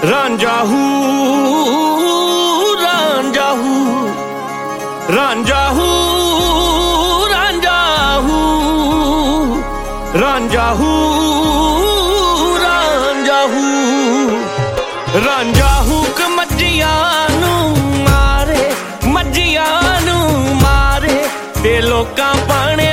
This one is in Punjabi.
ਰਾਂਝਾ ਹੂ ਰਾਂਝਾ ਹੂ ਰਾਂਝਾ ਹੂ ਰਾਂਝਾ ਹੂ ਰਾਂਝਾ ਹੂ ਰਾਂਝਾ ਹੂ ਰਾਂਝਾ ਹੂ ਕ ਮੱਝੀਆਂ ਨੂੰ ਮਾਰੇ ਤੇ ਲੋਕਾਂ ਪਾਣੇ